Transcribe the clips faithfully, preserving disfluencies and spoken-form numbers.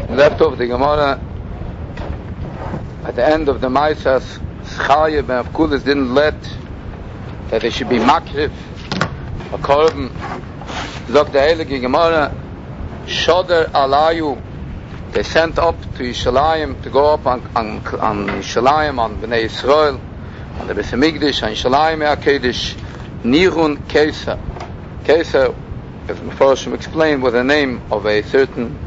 left off the Gemara at the end of the Maisas. Schaya ben Avkulis didn't let that they should be makrif a korban. Look, the Heilige Gemara Shoder Alayu, they sent up to Yishalayim to go up on on, on Yishalayim, on Bnei Yisrael, on the Beis Hamikdash, on Yishalayim HaKadosh, Nirun Keisa. Keisa, as Mefarshim explained, was the name of a certain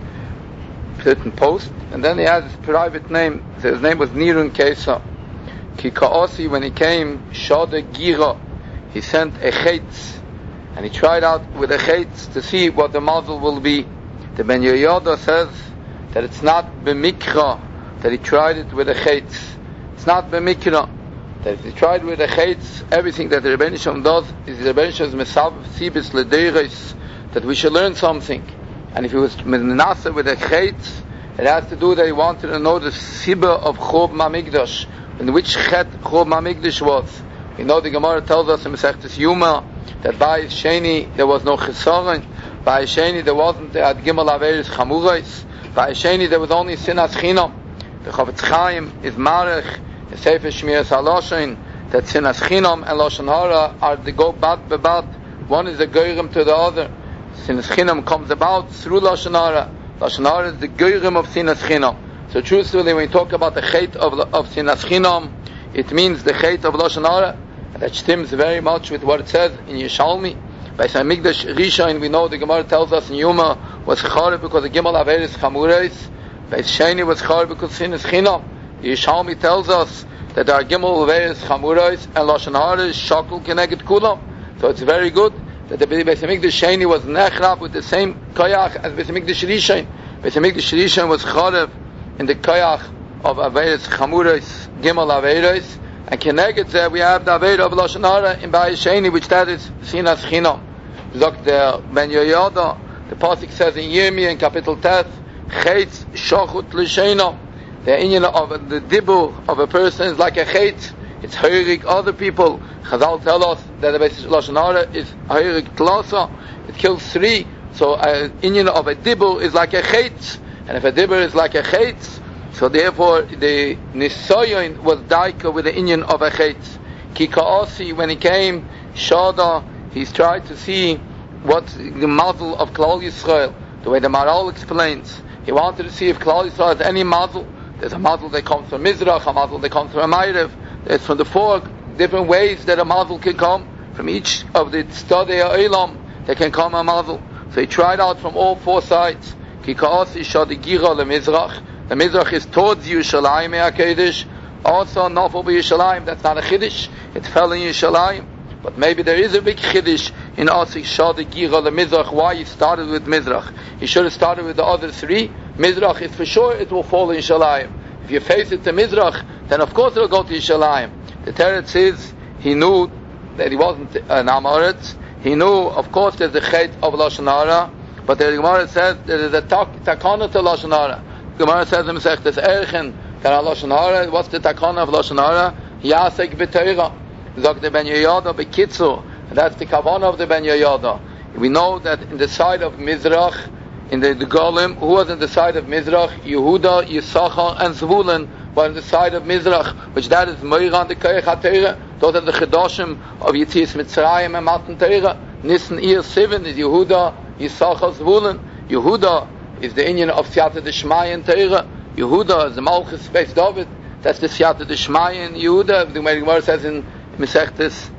certain post, and then he had his private name. So his name was Nirun Keisa. Ki Ka'osi, when he came, Shoder Gira, he sent a chetz, and he tried out with a chetz to see what the muzzle will be. The Ben Yehoyada says that it's not b'mikra that he tried it with a chetz. It's not b'mikra that if he tried with a chetz, everything that the Rebbeinu Shalom does is the Rebbeinu Shalom's mesav sibis l'deiros, that we should learn something. And if he was menasa with a chetz, it has to do that he wanted to know the sibah of Chob Mamikdash, in which chet Chob Mamikdash was. We know the Gemara tells us in Masechtas Yuma that by Sheni there was no chesaron, by Sheni there wasn't the Ad Gimel Averis Chamurais, by Sheni there was only Sinas Chinam. The Chavetz Chaim is Marech, the Sefer Shmiras HaLoshen, that Sinas Chinam and Lashon Hara are the go bad bebad. One is the goyrim to the other. Sinas Chinam comes about through Lashon Hara. Lashon Hara is the goyrim of Sinas Chinam. So truthfully, when we talk about the chet of, of Sinas Chinam, it means the chet of Lashon Hara. And that stems very much with what it says in Yishalmi. By Hamikdash Rishon, we know the Gemara tells us in Yuma was Chara because the Gimel Averis Chamurais. By Sheni was Chara because Sinas Chinam. Yishalmi tells us that there are Gimel Averis Chamurais and Lashon Hara is Shakul Keneged Kulam. So it's very good that the Beis Hamikdash Sheni was Nechrab with the same Koyach as Beis Hamikdash Rishon. Beis Hamikdash Rishon was Chara in the Koyach of Averis Chamurais, Gimel Averis. And Keneged there we have the Aveira of Lashon Hara in Bayis Sheni, which that is Sinas Chinam. Look, the Ben Yehoyada, the pasuk says in Yirmiyah in Capital Teth, Chetz Shachut L'Sheina. The inyan of the dibur of a person is like a chetz. It's Heirik other people. Chazal tell us that the Lashon Hara is Heirik Tlasa. It kills three. So an inyan of a dibur is like a chetz. And if a dibur is like a chetz, so therefore the Nisayon was daika with the inyan of a chetz. Ki Ka'osi, when he came, Shada, he's tried to see what's the muzzle of Klal Yisrael. The way the Maral explains, he wanted to see if Klal Yisrael has any muzzle. There's a muzzle that comes from Mizrach, a muzzle that comes from Ma'ariv. There's from the four different ways that a muzzle can come. From each of the Tzadei Ha'olam, there can come a muzzle. So he tried out from all four sides. Ki Ka'osi Shada Gira leMizrach. The Mizrach is towards Yishalayim HaKadosh. Also, Nafal b'Yishalayim, that's not a Chiddush. It fell in Yishalayim. But maybe there is a big Chiddush in Asik Shada Gira the Mizrach. Why he started with Mizrach? He should have started with the other three. Mizrach is for sure it will fall in Yishalayim. If you face it to Mizrach, then of course it will go to Yishalayim. The Teretz says he knew that he wasn't an Amoritz. He knew, of course, there's the Chet of Lashon Hara. But the Gemara says there is a takana to Lashon Hara. The Gemara says in Masechtas Erchen that Lashon Hara, what's the takana of Lashon Hara? Yasek b'Teira. Zok the Ben Yehoyada b'Kitzur. That's the kavanah of the Ben Yehoyada. We know that in the side of Mizrach, in the, the Golim, who was in the side of Mizrach? Yehuda, Yisachar, and Zvulun were on the side of Mizrach, which that is Moiran the Koyach HaTeira. Those are the Chedoshim of Yetzias Mitzrayim and Matan Teira. Nisan Iyar seven is Yehuda, Yisachar, Zvulun. Yehuda is the Inyan of Siyata D'Shmaya in Teira. Yehuda is the Malchus Beis David. That's the Siyata D'Shmaya in Yehuda. The Gemara says in Masechtas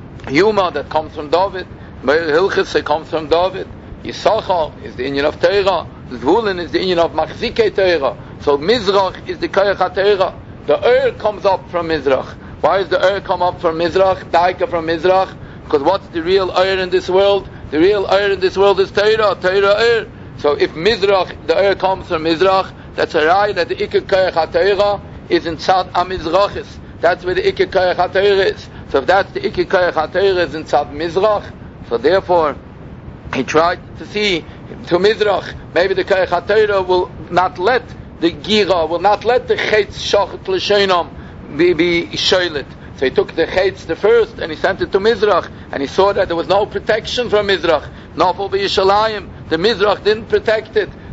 Yuma that comes from David. Meir Hilchis it comes from David. Yisachar is the Inyan of Teira. Zvulun is the Inyan of Machzikei Teira. So Mizrach is the Koyach HaTeira. The Ur comes up from Mizrach. Why does the Ur come up from Mizrach? Daika from Mizrach? Because what's the real Ur in this world? The real Ur in this world is Teira. Teira Ur. So if Mizrach, the Ur comes from Mizrach, that's a right that the Ikar Koyach HaTeira is in Tzad HaMizrachis. That's where the Ikar Koyach HaTeira is. So if that's the Ikar Koyach HaTeira is in Tzad Mizrach, so therefore he tried to see to Mizrach, maybe the Koyach HaTeira will not let the Gira, will not let the Chetz Shachet L'Sheinam be, be Shoilet. So he took the Chetz the first and he sent it to Mizrach, and he saw that there was no protection from Mizrach. Nafal b'Yishalayim, the Mizrach didn't protect it. The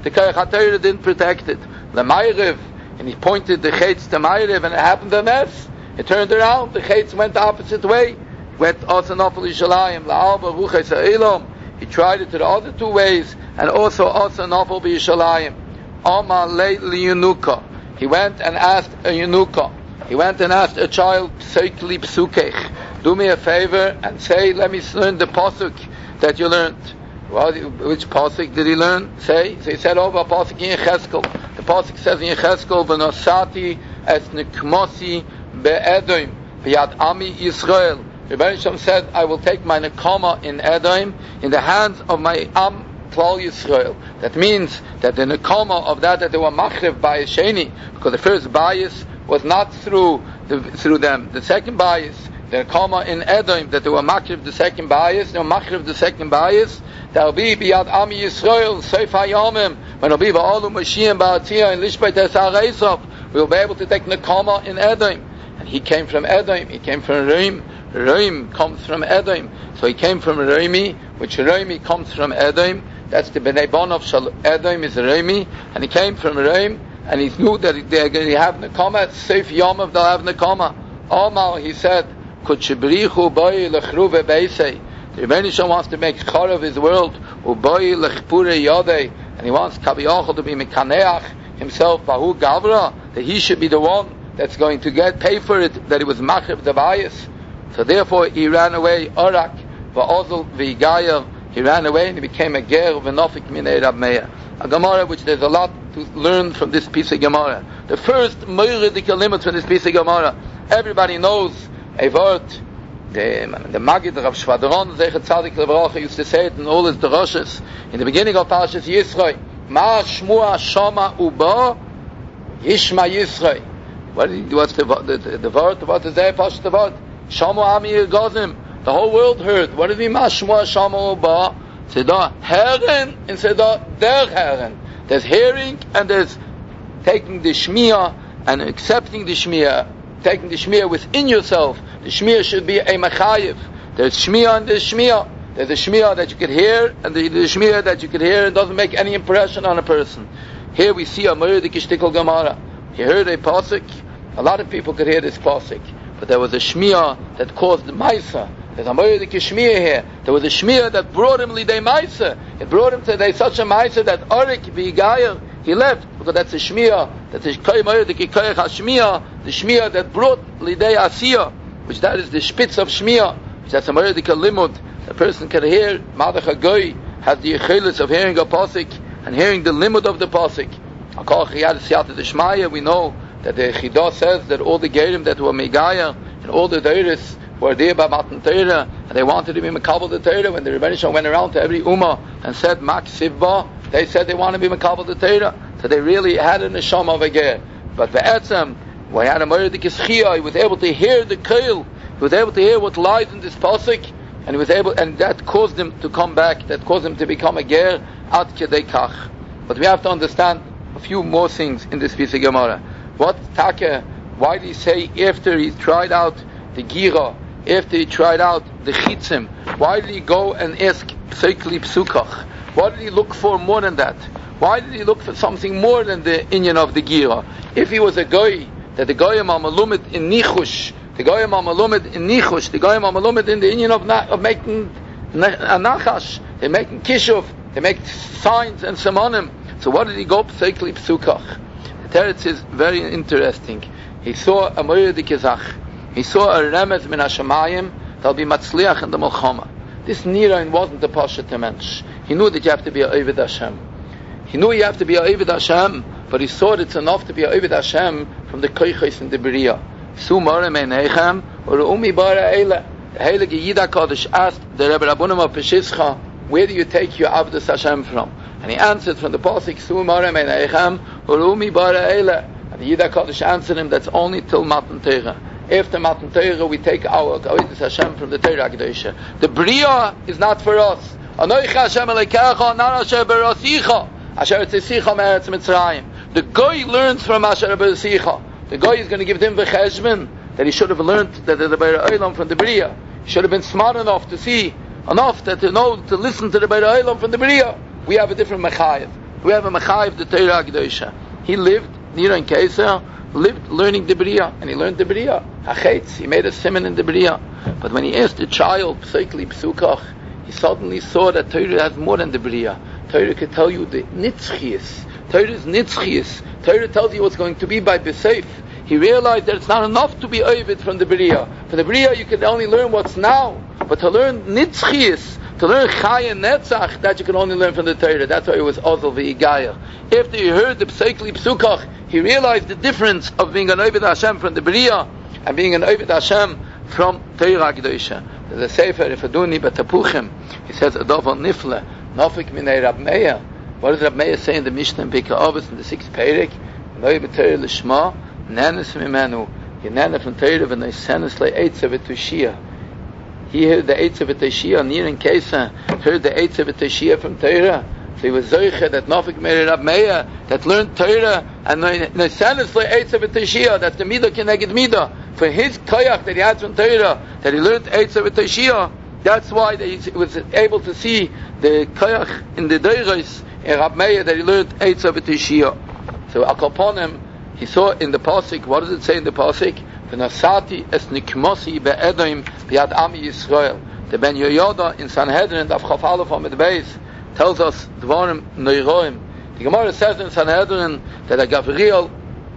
the Koyach HaTorah didn't protect it. The Ma'ariv, and he pointed the Chetz to Ma'ariv, and it happened a mess. It turned around, the Chetz went the opposite way. Went Asa Nafal Yishalayim, La'alba Ruches Ha'elam. He tried it to the other two ways, and also Asa Nafal Yishalayim. Ama Le Liyunuka. He went and asked a Yunuka. He went and asked a child, Seikli Psukech, do me a favor and say, let me learn the pasuk that you learned. Well, which pasuk did he learn? Say, so he said over a pasuk in Yecheskel. The pasuk says in Yecheskel, V'nosati es nikmosi be'edoim b'yad ami Yisrael. The Rebbe Shem said, I will take my nekama in Edom in the hands of my Am Klal Yisrael. That means that the nekama of that that they were machrev by Sheni, because the first bias was not through the, through them. The second bias, the nekama in Edom, that they were machrev the second bias, they were machrev the second bias. That will be biyad Ami Yisrael Seif Hayamim, when it will be ba'alu Mashiach ba'atziyah and lishbeit esarayisov. We will be able to take nekama in Edom. And he came from Edom. He came from Reim. Reim comes from Edom. So he came from Reimi, which Reimi comes from Edom. That's the Bnei Bonav Shal Edom is Reimi. And he came from Reim, and he knew that they're going to have Nekama. Seif Yomav, they'll have Nekama. Omar, he said, Kud Shibrichu Boi Lechruve Beisei. The Rebbeinu Shalom wants to make char of his world, Uboi Lechpure Yodei, and he wants Kabiyachol to be Mekaneach himself, Bahu Gavra, that he should be the one that's going to get pay for it, that it was Machav the bias. So therefore he ran away, Orak, Va'ozel V'Igayel, he ran away and he became a ger v'nofik minei Rab Meir. A Gemara which there's a lot to learn from this piece of Gemara. The first Meiredical limits from this piece of Gemara. Everybody knows a word. The, the Magid Rav Shvadron Zechet Tzadik Levarocha used to say it in all his droshes. In the beginning of Parashas Yisro, Ma Shmua Shama Uba Yishma Yisro. What is, what's the, the, the, the word? What is there? Parashas the word? Shamu Ami Gozim. The whole world heard. What does it mean? Ma Shmua Shama Uba. Seda Herren and Seda Der Herren. There's hearing and there's taking the Shmiya and accepting the Shmiya. Taking the Shmiya within yourself. The Shmiya should be a Machayev. There's Shmiya and there's Shmiya. There's a Shmiya that you could hear, and the, the Shmiya that you could hear and doesn't make any impression on a person. Here we see a Murdik Ishtikal Gemara. He heard a pasuk. A lot of people could hear this pasuk, but there was a Shmiya that caused the Maisa. There's a Murdik Shmiya here. There was a Shmiya that brought him Lidei Maisa. It brought him to they such a Maisa that Arik V'Igayel, he left, because that's a Shmiya, that's a Murdik Koyach HaShmiya, the Shmiya that brought Lidei Asiyah, which that is the spitz of Shmiya, which that's a Meredika Limud. The person can hear, Madach HaGoy has the Yechilis of hearing a Pasik and hearing the Limud of the Pasik. We know that the Chidah says that all the Gerim that were Megaya and all the Deiris were there by Matan Torah, and they wanted to be Mekabel the Torah. When the Rebbeinu Shalom went around to every Ummah and said, Mak Sivba, they said they want to be Mekabel the Torah. So they really had a Neshama of a Ger. But for Etzem, when he had a Meredik Ischia, he was able to hear the Kail, he was able to hear what lies in this pasuk, and he was able, and that caused him to come back, that caused him to become a ger ad kedei kach. But we have to understand a few more things in this piece of Gemara. What Taka? Why did he say after he tried out the gira, after he tried out the chitzim? Why did he go and ask pseikli psukach? What did he look for more than that? Why did he look for something more than the inyan of the gira? If he was a goy, that the goyim are malumit in nichush, the goyim are malumit in nichush, the goyim are malumit in the inyan of, na- of making a nachash, they're making kishuv, they make signs and simonim. So what did he go pseikli psukach? The teretz is very interesting. He saw a moedik ezach. He saw a remez min hashamayim that'll be matzliach in the milchama. This nirain wasn't the pashat mensch. He knew that you have to be a Ovid Hashem. He knew you have to be a Ovid Hashem, but he saw that it's enough to be a Ovid Hashem from the koiches in the Beriah. Su mare meinechem or umi bara eile. The Heilige Yida Kodesh asked the Rebbe Rabbunim of Peshischa, where do you take your Avdus Hashem from? And he answered from the pasuk, Su mare meinechem or umi bara eile. And the Yida Kodesh answered him, that's only till Matan Torah. After Matan Torah, we take our Avdus Hashem from the Torah Kedusha. The Beriah is not for us. Anoich Hashem Elokecha, not Asher Berasicha. Asher Tzisicha Me'eretz Mitzrayim. The Goy learns from Asher Berasicha. The Goy is going to give him the cheshbon that he should have learned that the Be'er Olam from the Beriah. He should have been smart enough to see, enough that to know, to listen to the Be'er Olam from the Beriah. We have a different Mechayev. We have a Mechayiv the Torah Kedosha. He lived near in Keser, lived learning the Bria, and he learned the Bria. Hachetz, he made a simon in the Bria. But when he asked the child, Pseikli Psukach, he suddenly saw that Torah has more than the Bria. Torah could tell you the Nitzchias. Torah is Nitzchias. Torah tells you what's going to be by Beseif. He realized that it's not enough to be Ovid from the Bria. From the Bria you can only learn what's now. But to learn Nitzchias, to learn Chai and Netzach, that you can only learn from the Torah. That's why it was Ozel v'Igaya. After he heard the Pseikli Psukach, he realized the difference of being an Ovid Hashem from the Bria and being an Ovid Hashem from Torah Kedosha. There's a Sefer, Ifaduni Batapuchim. He says, Adov Nifle, Nafik Minei Rab Meir. What does Rab Meir say in the Mishnah in Pirkei Avos in the sixth Perek? Noi b'Torah l'shma, nanis mimenu. Yenana from Torah v'noisenis le'etza v'tushia. He heard the Eitza v'Teshia, near in Kesa, heard the Eitza v'Teshia from Torah. So he was Zoiche, that Nafik Meir Rab Meir, that learned Torah, and Noisenis le'etza v'Teshia, that's the Midah Keneged Midah. For his koyach that he had from Torah, that he learned Eitza v'Teshia, that's why he was able to see the koyach in the Deiros in Rab Meir, that he learned Eitza v'Teshia. So Akoponim, he saw in the Pasuk, what does it say in the Pasuk? V'nasati es nikmosi be'edoim b'yad ami Yisrael. The Ben Yoyada in Sanhedrin, Daf Chaf Aleph Amid Beis, tells us Dvarim Neiroim. The Gemara says in Sanhedrin that a Gavriel,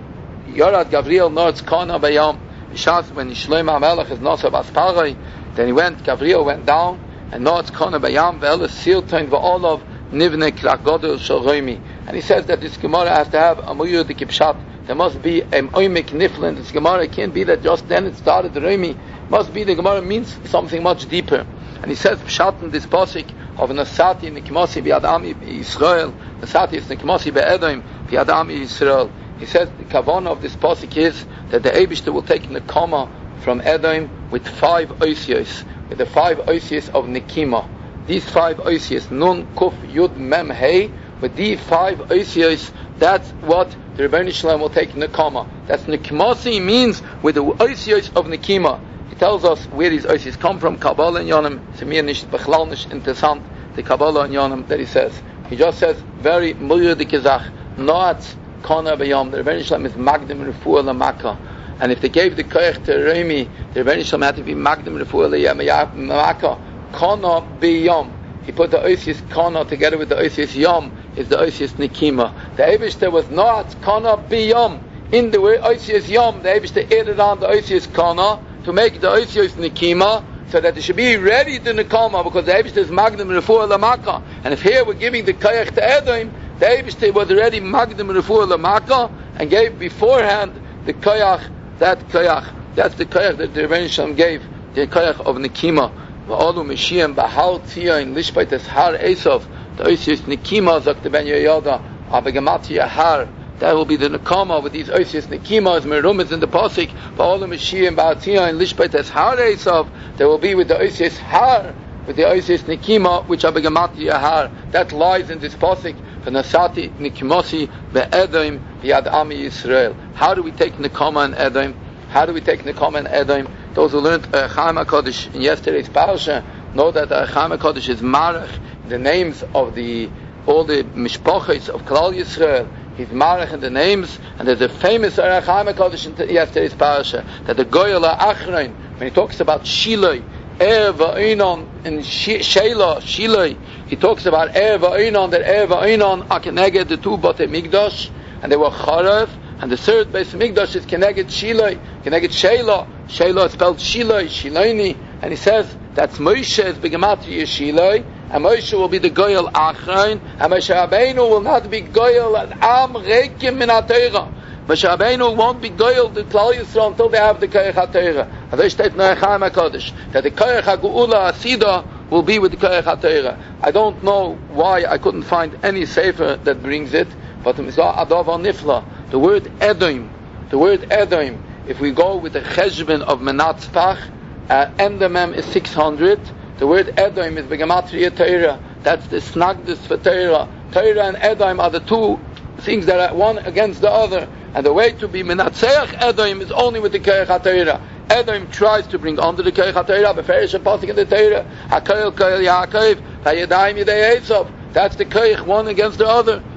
Yorad Gavriel Nortz Kana Bayam, Shas when Shlomo HaMelech is Nosab Asparai, then he went, Gavriel went down, and Nortz Kana Bayam Ve'elis Siltain V'olov Nivne Kragodel Shoroimi. And he says that this Gemara has to have a Muyud Kipshat. There must be a Oimik Niflin. This Gemara can't be that just then it started the Roimi. Must be the Gemara means something much deeper. And he says Pshat in this Pasuk of Nasati Nikmosi B'yad Ami Yisrael. Nasati is Nikmosi Be'edoim B'yad Ami Yisrael. He says the Kavanah of this Pasuk is that the Eibishter will take Nekama from Edom with five Oisios, with the five Oisios of Nikima. These five Oisios, Nun, Kuf, Yud, Mem, Hey, with these five Oisios, that's what the Rebbeinu Shalom will take Nekama. That's Nikmasi means with the Oisios of Nikima. He tells us where these Oisios come from, Kabbalah and Yonim, it's mir nicht, bechlal nicht interessant, the Kabbalah and Yonim that he says. He just says, very mulyudike Zach, not Kana Bayam, the Rebbeinu Shalom is Magdim Refuah Lamaka. And if they gave the Koyach to Remi, the Rebbeinu Shalom had to be Magdim Refuah Lamaka, Kana Bayam. He put the Oisios Kana together with the Oisios Yom, is the Oisios Nikima. The Eibishter was not Kana Biyom. In the way Oisios Yom, the Eibishter added on the Oisios Kana to make the Oisios Nikima, so that it should be ready to Nikama, because the Eibishter is Magdim Refuah Lamaka. And if here we're giving the Koyach to Edom, the Eibishter was already Magdim Refuah Lamaka, and gave beforehand the Koyach, that Koyach. That's the Koyach that the Rebbeinu Shalom gave, the Koyach of Nikima. V'olu Mashiach Bahal Tzia in Lishpaites Har Esav. The Oisios Nikima, Zok the Ben Yoyada, Abegamati Har. That will be the Nekama with these Oisios Nikima, as Merumas in the Pasik. V'olu Mashiach Bahal Tzia in Lishpaites Har Esav. There will be with the Oisios Har, with the Oisios Nikima, which Abegamati Har. That lies in this Pasik. V'nasati Nikimosi Be'edoim B'yad Ami Yisrael. How do we take Nekama and Edom? How do we take Nekama and Edom? Those who learned uh, Chaim HaKadosh in yesterday's parasha know that uh, Chaim HaKadosh is Marach, the names of the all the mishpachos of Klal Yisrael. He's Marach in the names, and there's a famous uh, Chaim HaKadosh in t- yesterday's parasha that the Goyal HaAchrein, when he talks about Shiloi, Er Va'Inon, and Sheila, Shiloi, he talks about Er Va'Inon, that Er Va'Inon are Keneged the two Batei Migdash, and they were Charev. And the third base Migdash is Keneged Shiloi, Keneged Sheila. Sheila is spelled Shiloi, Shiloini. And he says that's Moshe's Begematria Shiloi, and Moshe will be the Goyal Achrein, and Moshe Rabbeinu will not be Goyal and Am Reikim Min HaTorah. Moshe Rabbeinu won't be Goyal the Klal Yisrael until they have the Koyach HaTorah. And there steht in Chaim HaKadosh that the Koyach HaGeula Asida will be with the Koyach HaTorah. I don't know why I couldn't find any sefer that brings it, but the Mizrah Adav Nifla. The word Edom, the word Edom, if we go with the Cheshbon of Menatzpach, uh, Endemem is six hundred. The word Edom is Begematria Torah. That's the Snagdus for Torah. Torah and Edom are the two things that are one against the other. And the way to be Menatzeach Edom is only with the Koyach HaTorah. Edom tries to bring under the Koyach HaTorah, Beferish and Pasuk in the Torah, HaKoyel Koyel Yaakov, HaYadayim Yidei Esav. That's the Koyach, one against the other.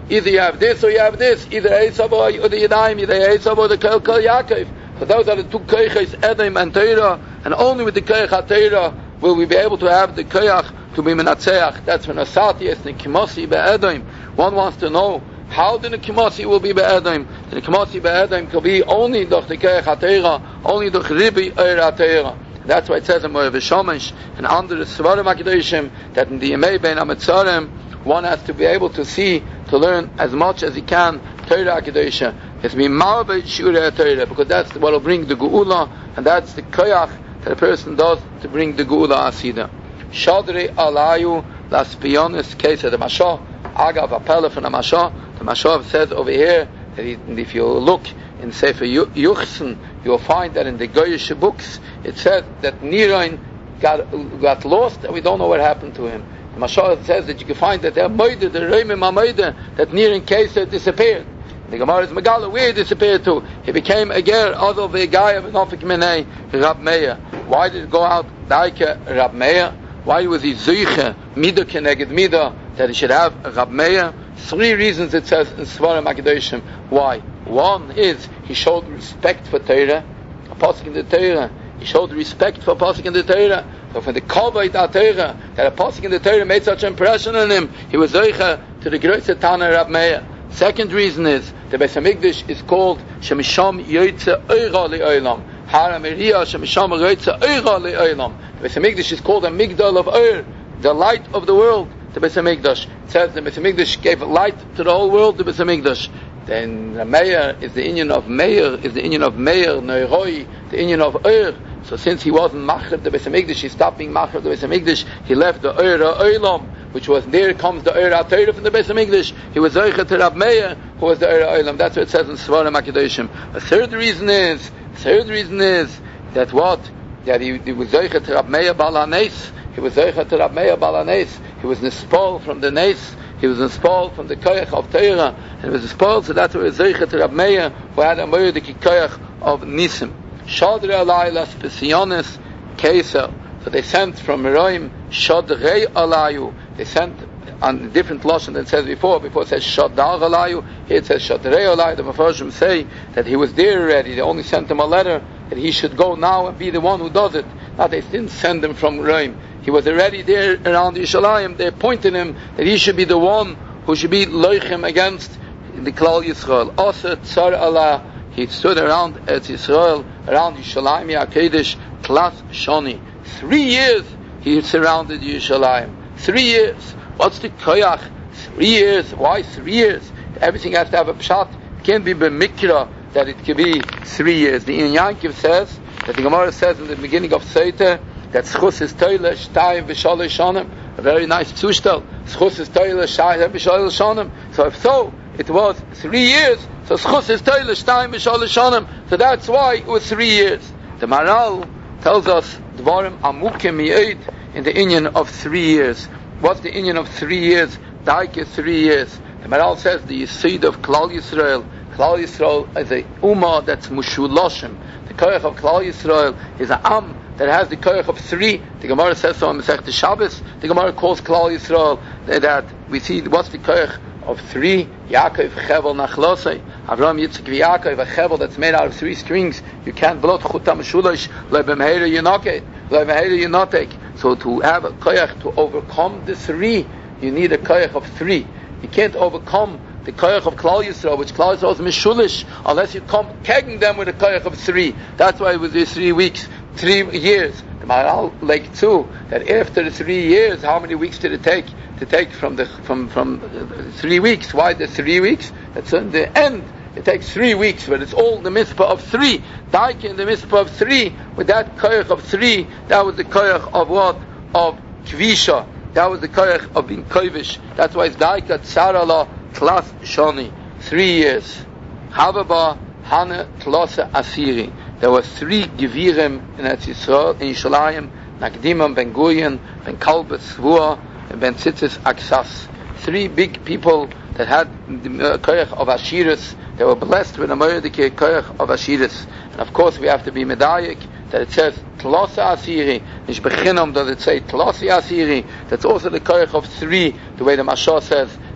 Either you have this or you have this. Either Esav or the Yadayim, either Esav or the Kol Kol Yaakov. So those are the two koyches, Edom and Torah, and only with the koyach HaTorah will we be able to have the koyach to be menatzeach. That's when Asati is the Kimosi be'Edom. One wants to know how the Kimosi will be be'Edom. The Kimosi be'Edom can be only durch the koyach HaTorah, only durch Ribi Eir HaTorah. That's why it says in Moed V'Shomesh and under the Svarim HaKadoshim that in the Yemei Ben HaMetzarim one has to be able to see, to learn as much as he can Torah HaKadoshim. It's Mimarbe Shurei Torah, because that's what will bring the Geula, and that's the koyach that a person does to bring the Geula Asida. Shadrei Alayu Laspionis Kesa, the Mashah, Agav Apela from the Mashah. The Mashah says over here that if you look in Sefer Yuchsen, you'll find that in the Goyish books it says that Nirain got got lost and we don't know what happened to him. The Mashah says that you can find that they're moide, the Reimim Amoide, that Nirain Kesa disappeared. The Gemara is Megala, where he disappeared to? He became a ger, other the guy of Nofik Menei, Rab Meir. Why did it go out Daike Rab Meir? Why was he Zuiche, Mida Keneged Mida, that he should have Rab Meir? Three reasons it says in Svarim HaKadoshim. Why? One is he showed respect for Torah, a pasuk in the Torah. He showed respect for a pasuk in the Torah. So for the Kavod HaTorah, that a pasuk in the Torah made such an impression on him, he was Zuiche to the Große Tana Rab Meir. Second reason is the Beis Hamikdash is called Shemisham Yoytze Eira Le'olam. Hara Meriah Shemisham Yoytze Eira Le'olam. The Beis Hamikdash is called a Migdal of Eir, the light of the world. The Beis Hamikdash. It says the Beis Hamikdash gave light to the whole world. The Beis Hamikdash. Then the Meir is the Inyan of Meir, is the Inyan of Meir Neuroi, the Inyan of Eir. So since he wasn't Machar the Beis Hamikdash, he stopped being Machar the Beis Hamikdash. He left the Eira Olam, which was there comes the Eir HaTorah from the Beis Hamikdash. He was Zoichet to Rab Meir, who was the Eir Olam. That's what it says in Svarim HaKadoshim. A third reason is, third reason is that what? That he, he was Zoichet to Rab Meir Balanes. He was Zoichet to Rab Meir Balanes. He was Nispol from the Nes. He was Nispol from the Koyach of Torah. And he was Nispol, so that's why he was Zoichet to Rab Meir, who had a Moed the Koyach of Nisim. Shadrei Alai Laspionis Kesa. So they sent from Meroim Shadrei Alayu. They sent on different lashon than it says before. Before it says Shadar Alayu, here it says Shadrei Alayu. The Mefarshim say that he was there already. They only sent him a letter that he should go now and be the one who does it. Now they didn't send him from Meroim. He was already there around Yerushalayim. They appointed him that he should be the one who should be loichem against the Klal Yisrael. Asa Tsar Allah. He stood around Eretz Yisrael, around Yerushalayim Yakedesh, Tlas Shoni. Three years he surrounded Yerushalayim. Three years. What's the koyach? Three years. Why three years? Everything has to have a pshat. It can't be b'mikra that it can be three years. The Inyan Yankiv says that the Gemara says in the beginning of Seiter that schus is toile shtayim v'shalosh shanim. A very nice zustel. Schus is toile shtayim v'shalosh shanim. So if so, it was three years. So schus is toile shtayim v'shalosh shanim. So that's why it was three years. The Maral tells us dvarim amukim miyid in the Inyan of three years. What's the Inyan of three years? Daik is three years. The Maral says the Yisid of Klal Yisrael. Klal Yisrael is a Ummah that's Mushuloshim. The Koyach of Klal Yisrael is an Am that has the Koyach of three. The Gemara says so in Masechet Shabbos. The Gemara calls Klal Yisrael that we see what's the Koyach of three. Yaakov Chevel Nachlosei. Avram Yitzchak Yaakov, a Chevel that's made out of three strings. You can't blot Chutam Shulosh Lebemheira Yinoket Lebemheira Yinotek. So to have a koyach to overcome the three, you need a koyach of three. You can't overcome the koyach of Klal Yisrael, which Klal Yisrael is mishulish, unless you come kegging them with a koyach of three. That's why it was these three weeks, three years. The Maharal like too, that after the three years, how many weeks did it take to take from the from from uh, three weeks? Why the three weeks? That's in the end. It takes three weeks, but it's all the mitzvah of three. Daike in the mitzvah of three, with that koyach of three, that was the koyach of what? Of kvisha. That was the koyach of being kovish. That's why it's daike tzarala tlas shoni. Three years. Havaba hana tlasa asiri. There were three gevirim in Eretz Yisrael, in Yerushalayim, Nakdimam ben Gurion, ben Kalbet Svua, and ben Tzitzis Aksas. Three big people that had the koyach of Ashiris. They were blessed with a moedike koyach of Ashiris. And of course we have to be medayik that it says Tlasa Asiri. Nish bechinam does it say Tlasi Asiri. That's also the koyach of three, the way the Mashah says.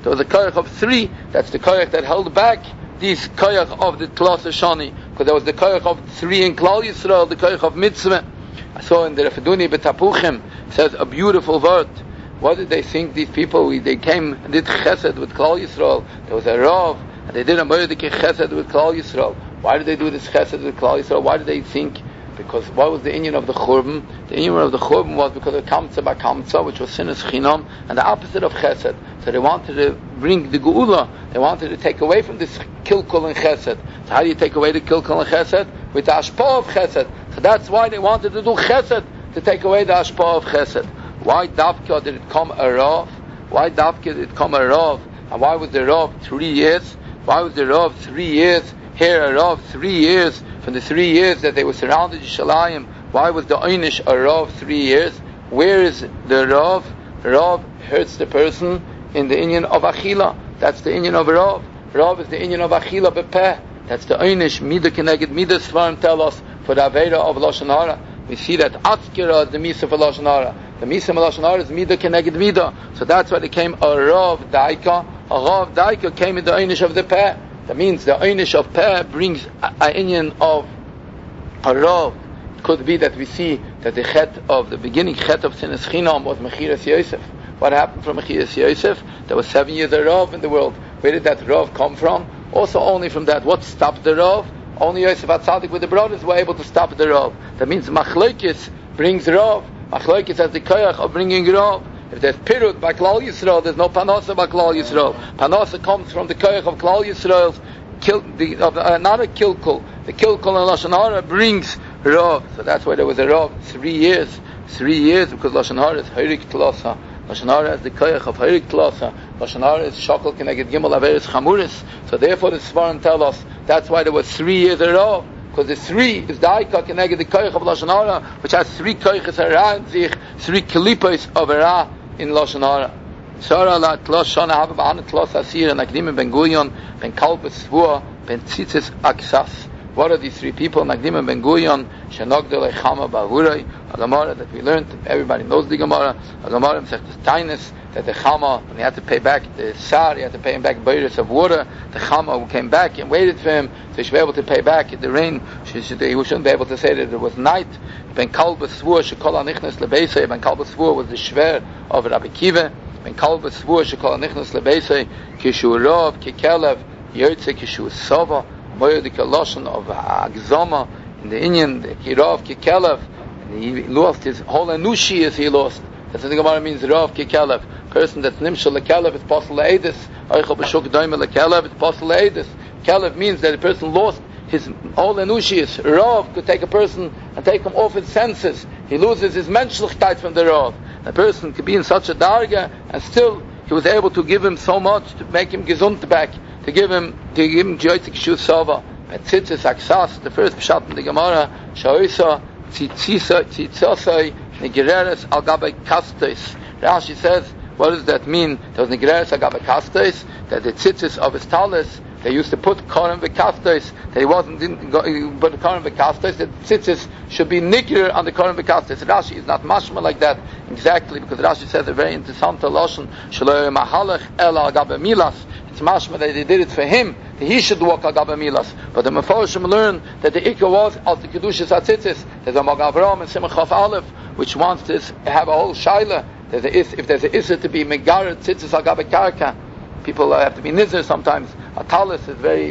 there was a koyach of three. That's the koyach that held back these koyach of the Tlas Shani, because there was the koyach of three in Klal Yisrael, the koyach of mitzvah. I saw in the Refeduni B'Tapuchim says a beautiful word. What did they think? These people, they came and did chesed with Klal Yisrael. There was a Rav, and they did a Mordechai chesed with Klal Yisrael. Why did they do this chesed with Klal Yisrael? Why did they think? Because what was the inyan of the Churban? The inyan of the Churban was because of Kamsa ba Kamsa, which was Sinas Chinam, and the opposite of Chesed. So they wanted to bring the Geula. They wanted to take away from this Kilkul and Chesed. So how do you take away the Kilkul and Chesed? With the Ashpa of Chesed. So that's why they wanted to do Chesed, to take away the Ashpa of Chesed. Why Davka did it come a Rav? Why Davka did it come a Rav? And why was the Rav three years? Why was the Rav three years? Here a Rav three years. From the three years that they were surrounded Yishalayim, why was the Einish a Rav three years? Where is the Rav? Rav hurts the person in the inyan of Achila. That's the inyan of Rav. Rav is the inyan of Achila Bepeh. That's the Einish. Mida Keneged Mida Svarim tell us for the Avera of Lashon Hara. We see that Atzkira is the Misa for Lashon Hara. The Misa for Lashon Hara is Mida Keneged Mida. So that's why they came a Rav Daika. A Rav Daika came in the Einish of the Peh. That means the Einish of Peh brings an inyan of a Rav. It could be that we see that the chet of the beginning chet of Sinas Chinam was Mechiras Yosef. What happened from Mechiras Yosef? There was seven years of Rav in the world. Where did that Rav come from? Also only from that. What stopped the Rav? Only Yosef HaTzadik with the brothers were able to stop the Rav. That means Machlokes brings Rav. Machlokes has the koyach of bringing Rav. If there's Pirut by Klal Yisrael, there's no Panasa by Klal Yisrael. Panasa comes from the koyach of Klal Yisrael's Kil, the, of, uh, not a kilkul. The kilkul in Lashon Hara brings Rav. So that's why there was a Rav. Three years. Three years because Lashon Hara is Heirik Tlasa. Lashon Hara is the koyach of Heirik Tlasa. Lashon Hara is Shakal Keneged Gimel Averis Chamuris. So therefore the Svarim tell us that's why there was three years of Rav. Because the three is the Aika Keneged the koyach of Lashon Hara, which has three koyachas around sich, three kilipos of Ra in Lashon Hara. Sara la tlos shana have ba'an tlos asir and Nagdim ben Gurion ben Kalbus Svua ben Tzitzis Aksas. What are these three people? Nagdim ben Gurion shenogdel echama ba'huray. A Gemara that we learned. Everybody knows the Gemara. A Gemara says the Tainus that the Chama, when he had to pay back the Sar, he had to pay him back bayris of water. The Chama who came back and waited for him, so he should be able to pay back the rain. She should, he shouldn't be able to say that it was night. Ben Kalbus Svua shekol anichnas lebeisei. Ben Kalbus Svua was the shver of Rabbi Kiva. Ben Kalbus Svua shekol anichnas lebeisei. Kishu Rav kikelev yotze kishu Sava. Moedik Lashon of Agzama in the Indian the Kirav kikelev. He lost his whole anushi as he lost. That's what the Gemara means. Rav kikelev. Person that's nimshal lekelev, it's possible leedis. Oichel b'shuk doime lekelev, it's possible leedis. Kelev means that a person lost his whole anushi. Rav could take a person and take him off his senses. He loses his menschlichkeit from the Rav. A person could be in such a darga and still he was able to give him so much to make him gesund back, to give him to give him joytik shu sava. At tzitzis aksas, the first pshat in the Gemara, shaoisa tzitzisa tzitzasai nigereres al gabe kastes. Rashi says, what does that mean? There was nigereres al gabe kastes, that the tzitzis of his talis, they used to put korim v'kastes, that he wasn't didn't go, put korim v'kastes, that tzitzis should be niger on the korim v'kastes. Rashi is not mashma like that exactly, because Rashi says a very interesting lashon, shelo mahalach el al gabe milas. It's mashma that they did it for him, that he should walk al gabe milas. But the Mefarshim learn that the ikka was al the kedushas atzitzis. There's a Mag Avram and Simon Chaf Aleph, which wants to have a whole shaila. There's a is, if there's a issa to be megarer tzitzis al gabe karka, people have to be nizzer sometimes. A talis is very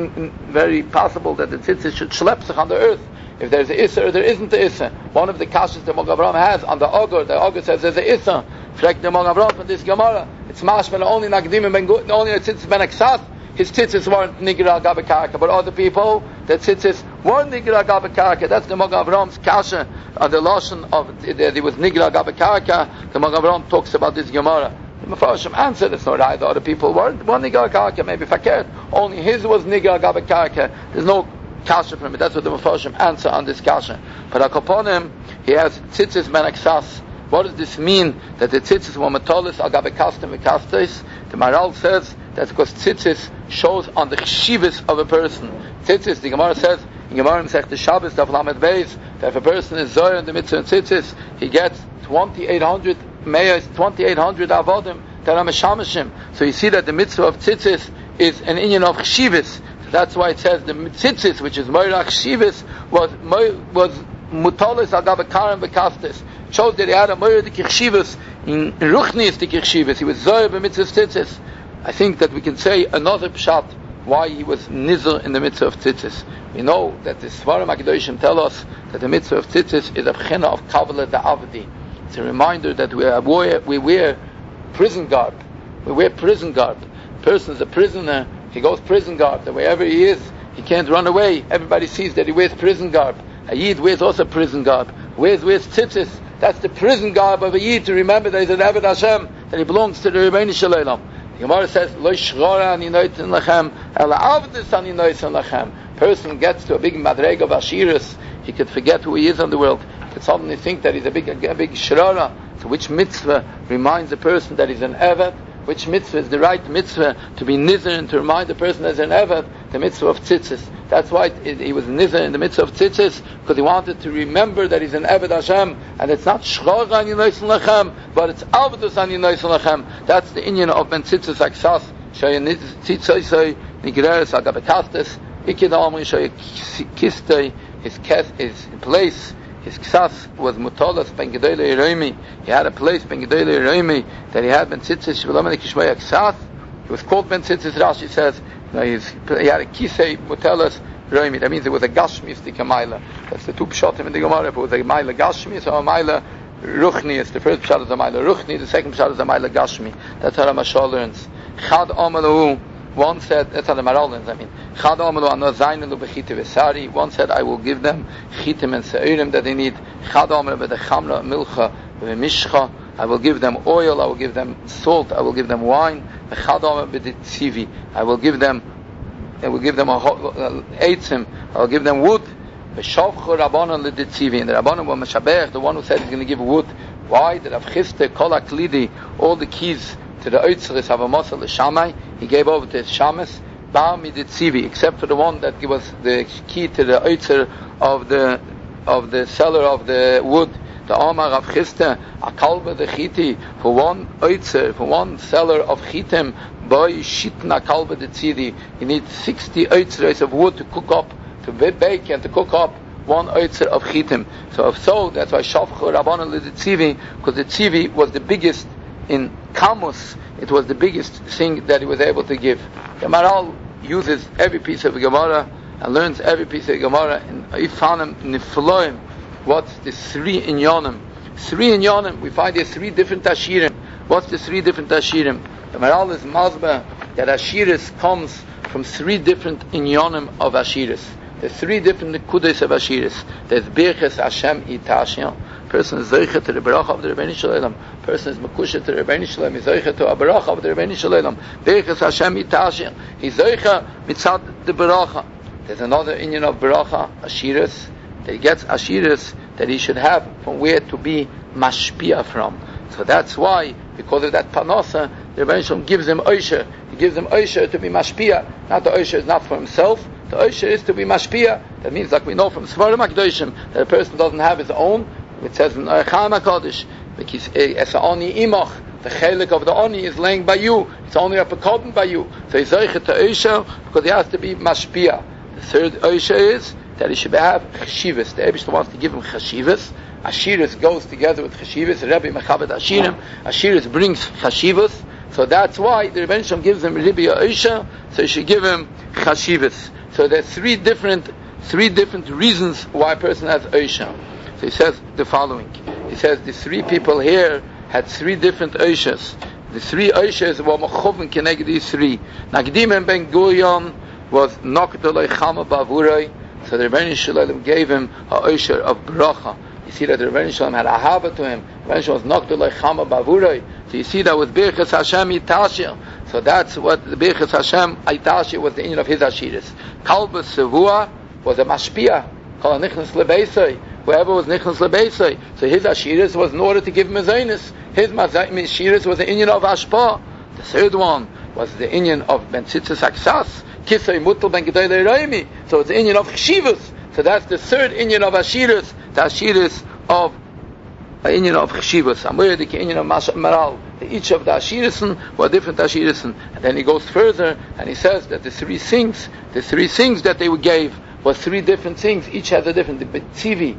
very possible that the tzitzis should schlep sich on the earth. If there's a issa or there isn't a issa. One of the kashas that Mag Avram has on the Ogur, the Ogur says there's a issa. Frek the Mag Avram from this Gemara. It's mashman only Nagdim ben Gut, only the tzitzis ben Aksas. His tzitzis weren't nigra al gabe karka, but other people, their tzitzis weren't nigra al gabe karka. That's the Mag Avram's kasha on the lashon of that he was nigra al gabe karka. The Mag Avram talks about this Gemara. The Mefarshim answered, it's not right. The other people weren't one nigra al karka, maybe fakert. Only his was nigra al gabe karka. There's no kasha from it. That's what the Mefarshim answer on this kasha. But Akoponim, he has tzitzis ben Aksas. What does this mean? That the tzitzis were metolis al gabe kastem v'kastes? The Maral says that's because tzitzis shows on the chshivas of a person. Tzitzis, the Gemara says in Gemara Masechta the Shabbos Daf Lamed Beis, that if a person is zoyer in the mitzvah and tzitzis, he gets twenty-eight hundred mayas, twenty-eight hundred avodim that are meshameshim. So you see that the mitzvah of tzitzis is an inyan of chshivas. So that's why it says the tzitzis, which is moirach chshivas, was was mutalis agav karam bekastis. It shows that he had a moirach chshivas in ruchnis the chshivas. He was zoyer b'mitzvah tzitzis. I think that we can say another pshat why he was nizer in the mitzvah of tzitzis. We know that the Svarim HaKadoshim tell us that the mitzvah of tzitzis is a b'china of Kabbalah Da'avdi. It's a reminder that we, are, we wear prison garb. We wear prison garb. A person is a prisoner, he goes prison garb. And wherever he is, he can't run away. Everybody sees that he wears prison garb. A Yid wears also prison garb. Wears, wears tzitzis. That's the prison garb of a Yid, to remember that he's an Eved Hashem, that he belongs to the Rebbeinu Shalom. The Gemara says, Lo shchora ani noitzen lachem, ela avdus ani noitzen lachem. Person gets to a big madreg of ashiras, he could forget who he is in the world. He could suddenly think that he's a big, a big shrara. So which mitzvah reminds a person that he's an eved? Which mitzvah is the right mitzvah to be nizar and to remind the person as an eved? The mitzvah of tzitzis. That's why it, it, he was nizar in the mitzvah of tzitzis, because he wanted to remember that he's an eved Hashem, and it's not shchor ani noitzen lachem, but it's avdus ani noitzen lachem. That's the inyan of ben tzitzis aksas, shoy tzitzisoi nigreres agabekastes, ikid amri shoy kistei, his kes, his place, his ksas was mutalas ben gedolei Yeromi. He had a place ben gedolei Yeromi that he had ben tzitzis shvelomene kishmei ksas. It was called ben tzitzis. Rashi says no, he had a kisei mutalas Yeromi. That means it was a gashmistic maila. That's the two pshatim in the Gemara. If it was a maila gashmis or a maila ruchni, it's the first pshat is a maila ruchni, the second pshat is a maila gashmi. That's how the Mashal learns. Chad amalu. One said, that's how the Maral learns, I mean, Chad amalu ano zaynelu b'chite v'sari. One said, I will give them chitim and se'irim that they need. Chad amalu b'dechamra milcha v'mishcha. I will give them oil, I will give them salt, I will give them wine. Chad amalu b'detzivi. I will give them, I will give them a eitzim, I will give them wood. V'shavchu rabbanon l'detzivi. And the rabbanon were Meshabech, the one who said he's going to give wood. Why? The Rav Chiste, kol haklidi, all the keys to the Oitzeris Havamasa l'Shamai, he gave over to his Shamas, Bar Miditzivi, except for the one that was the key to the Oitzer of the of the seller of the wood, the Amar of Chiste, Akalba the Chiti, for one Oitzer, for one seller of Chitim, Boy Shitna Kalba the Tzidi, you need sixty Oitzeres of wood to cook up, to bake and to cook up one Oitzer of Chitim. So if so, that's why Shavchu Rabbanon l'Tzivi, because the Tzivi was the biggest in Kamus, it was the biggest thing that he was able to give. The Maral uses every piece of Gemara and learns every piece of Gemara in Ifanim Nifloim. What's the three inyanim? Three inyanim, we find there's three different ashirim. What's the three different ashirim? The Maral is mazba that ashiris comes from three different inyanim of ashiris. There's three different nekudos of ashiris. There's Birches Hashem Itashia. Person is Zoichet to the Baruch of the Rebbeinu Shalom. Person is Mekusha to the Rebbeinu Shalom. He's Zoichet to a Baruch of the Rebbeinu Shalom. Birches Hashem Itashia. He's Zoichet mitzad the Baruch. There's another inyan of Baruch, ashiris, that he gets ashiris that he should have from where to be mashpia from. So that's why, because of that panosa, the Rebbeinu Shalom gives him oisher. He gives him oisher to be mashpia. Not the oisher is not for himself. The oisher is to be mashpia. That means, like we know from Svarim HaKadoshim, that a person doesn't have his own. It says in Archam HaKadosh, as ani imach, the chelik of the ani is laying by you. It's only a pekodin by you. So he's zoichet to oisher because he has to be mashpia. The third oisher is that he should have chashivas. The Eibishter wants to give him chashivas. Ashiris goes together with chashivas. Rebbe Mechabed Ashirim. Ashiris brings chashivas. So that's why the Rebbeinu Shalom gives him Rebbe Oisha. So he should give him chashivas. So there's three different, three different reasons why a person has Oisha. So he says the following. He says the three people here had three different Oishas. The three Oishas were Mechovin Keneged these three. Nagdim and Ben Gurion was Nokdolei Chama Bavurai. So the Rebbeinu Shalom gave him a Oisha of Bracha. You see that the Rebbeinu Shalom had a hava to him. The Rebbeinu Shalom was Nokdolei Chama Bavurai. So you see that with Birchas Hashem Itashia. So that's what the Birchas Hashem Itashia was the inyan of his Ashiris. Kalba Sevua was a Mashpia. Kol Nichnas Lebeisai. Whoever was Nichnas Lebeisai. So his Ashiris was in order to give him a Zainis. His Ashiris was the inyan of Ashpa. The third one was the inyan of Ben Tzitzis Aksas. Kisei Mutal Ben Gedolei Yeromi. So it's the inyan of Chshivas. So that's the third inyan of Ashiris. The Ashiris of an inyan of cheshivas, a moedik inyan of Masha Maral. Each of the Ashirisen were different Ashirisen. And then he goes further and he says that the three things, the three things that they gave was three different things. Each has a different. The Betzivi,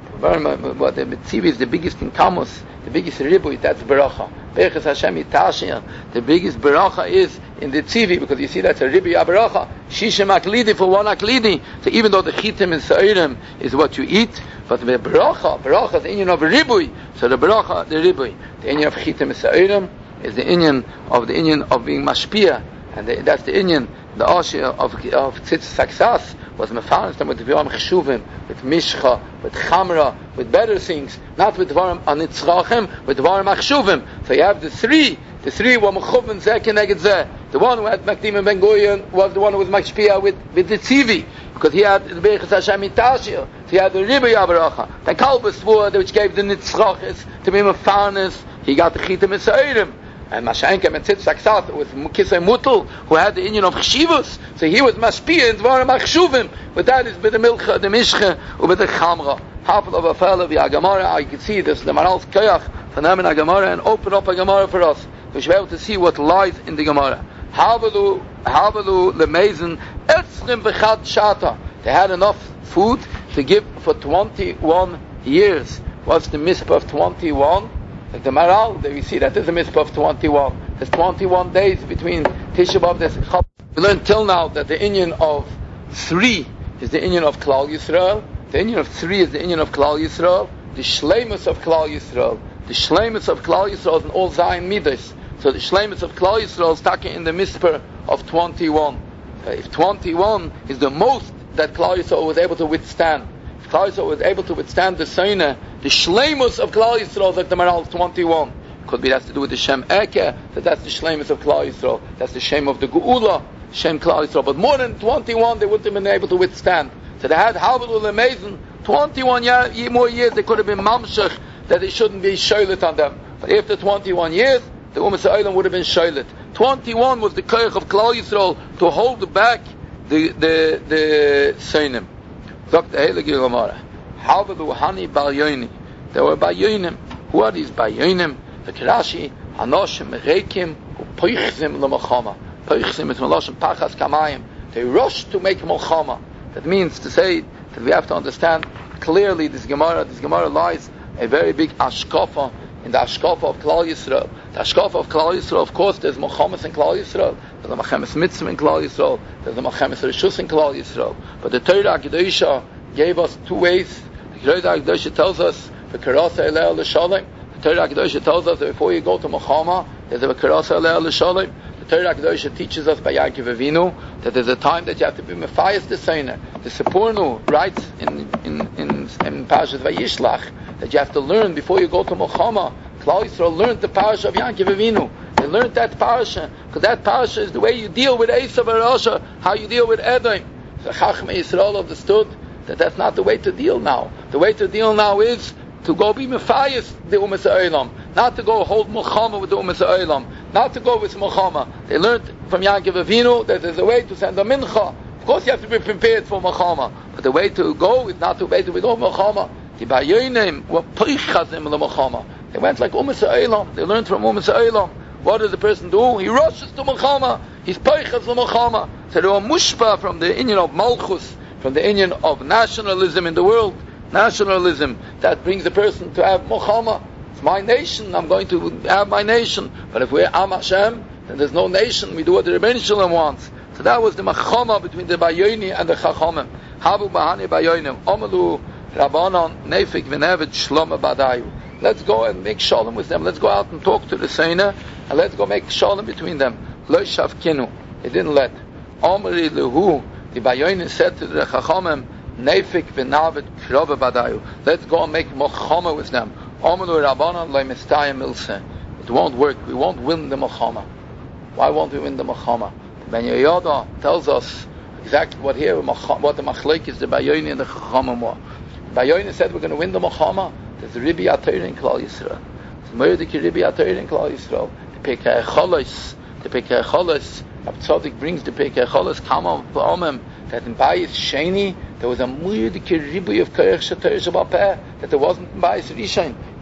what the Betzivi is the biggest in Kamos, the biggest Ribui, that's Beracha. Berachas Hashem Itashia. The biggest Beracha is in the Tzivi, because you see that's a Ribui Beracha. Shishem Aklidi for one Aklidi. So even though the Chitim and Sa'irim is what you eat, but the Beracha, Beracha is the Inyan of Ribui. So the Beracha, the Ribui. The Inyan of Chitim and Sa'irim is the Inyan of the Inyan of being Mashpia. And the, that's the Inyan, the Ashia of, of Tzitz Saksas, was mefarnes them with Dvarim Cheshuvim, with Mishcha, with Chamra, with better things, not with Dvarim Anitzrachim, with Dvarim Cheshuvim. So you have the three, the three were Mechuvim Zeh Keneged Zeh. The one who had Makdim and Ben Gurion was the one who was Mashpia with, with the Tzivi, because he had the Berachas Hashem Itashia, so he had the Ribui Averacha. The Kalbus Vur, which gave the Nitzrachis to be mefarnes, he got the Chitim and Sa'irim. And Mashenkem and Tzitz Saksat with Kisei Mutal, who had the Inyan of Cheshivus, so he was Mashpia in Dvarim Achshuvim, but that is with the Milcha, the Mishcha, and with the Chamra. Half of a fellow, the Agamara, I can see this, the Maral's Koyach, for them in Agamara, and open up a Gemara for us. We should be able to see what lies in the Gemara. Havalu, Havalu, Lemezen, Etzrim V'chad Shata. They had enough food to give for twenty-one years. What's the mitzvah of twenty-one? Like the Maral, there we see that there's a mitzvah of twenty-one. There's twenty-one days between Tisha B'Av and Chab. We learned till now that the Inyan of three is the Inyan of Klal Yisrael. The Inyan of three is the Inyan of Klal Yisrael. The Shleimus of Klal Yisrael. The Shleimus of Klal Yisrael is in all Zion Midas. So the Shleimus of Klal Yisrael is taken in the mitzvah of twenty-one. Uh, if twenty-one is the most that Klal Yisrael was able to withstand, if Klal Yisrael was able to withstand the Seina, the Shleimus of Klal Yisrael, like the Maral, is twenty-one. Could be that's to do with the Shem Eke, that that's the Shleimus of Klal Yisrael. That's the Shem of the Geula, Shem Klal Yisrael. But more than twenty-one, they wouldn't have been able to withstand. So they had Havadul Amazing, twenty-one year, more years, they could have been Mamshech, that they shouldn't be Shoilet on them. But after twenty-one years, the Ummah Sa'olam would have been Shoilet. twenty-one was the Koyach of Klal Yisrael to hold back the, the, the Seinim. Doctor Heilige Gemara. Havadu Hani Balyoini. They were Balyoinim. Who are these Balyoinim? The Kirashi, Anoshim, Reikim, who Poichzim Lamachama. Poichzim is Malashim Pachas Kamayim. They rushed to make Malchama. That means to say that we have to understand clearly this Gemara, this Gemara lies a very big Ashkafa in the Ashkafa of Klal Yisrael. The Ashkafa of Klal Yisrael, of course, there's Malchamas in Klal Yisrael. There's a Malchamas Mitzvah in Klal Yisrael. There's a Malchamas Rishus in Klal Yisrael. But the Torah Kedusha gave us two ways. The Torah Kedusha tells us the Karasa Eleh L'Shalem. The Torah Kedusha tells us that before you go to Malchama, there's a Karasa Eleh L'Shalem. The Torah Kedusha teaches us by Yaakov Avinu that there's a time that you have to be Mephias the Seiner. The Sepurnu writes in in in, in Parashat Vayishlach that you have to learn before you go to Malchama. Klal Yisrael learned the parasha of Yaakov Avinu. They learned that parasha because that parasha is the way you deal with Esav and Rasha, how you deal with Edom. So Chachmei Yisrael understood that that's not the way to deal now. The way to deal now is to go be Mephias the Ummah Sa'olam, not to go hold Malchama with the Ummah Sa'olam, not to go with Malchama. They learned from Yaakov Avinu that there's a way to send a mincha. Of course you have to be prepared for Malchama, but the way to go is not to wait to be no Malchama. The Bayonim were Poichazim L'Malchama. They went like Ummah Sa'olam. They learned from Ummah Sa'olam. What does the person do? He rushes to Malchama. He's Poichaz L'Malchama. So they were mushpa from the Inyan of Malchus, from the Inyan of nationalism in the world. Nationalism that brings the person to have Malchama. It's my nation. I'm going to have my nation. But if we're Am Hashem, then there's no nation. We do what the Rebbeinu Shalom wants. So that was the Malchama between the Bayoni and the Chachamim. Havu Bahani Bayonim. Omalu Rabbanon Nefik V'Nevet Shloma Badayu. Let's go and make shalom with them. Let's go out and talk to the Seina, and let's go make shalom between them. Lo Shavkinu. He didn't let. Omri Lehu. The Bayonim said to the Chachamim, Nefik V'Nevet Shloma Badayu. Let's go and make Malchama with them. Omalu Rabbanon Lo Mistayim Milse. It won't work. We won't win the Malchama. Why won't we win the Malchama? Ben Yehoyada tells us exactly what here, what the Machlek is, the Bayonim and the Chachamim were. Bayonim said we're going to win the Malchama. There's a Ribi Atayr in Klal Yisrael. There's a Mordecai Ribi Atayr in Klal Yisrael. The Pekei Cholos, the Pekei Cholos, Ab Tzadik brings the Pekei Cholos, Kama B'omem, that in Bayis Sheni, there was a Mordecai Ribi of Koyach Shatayr Shabbat Peh, that there wasn't in Bayis Rishon.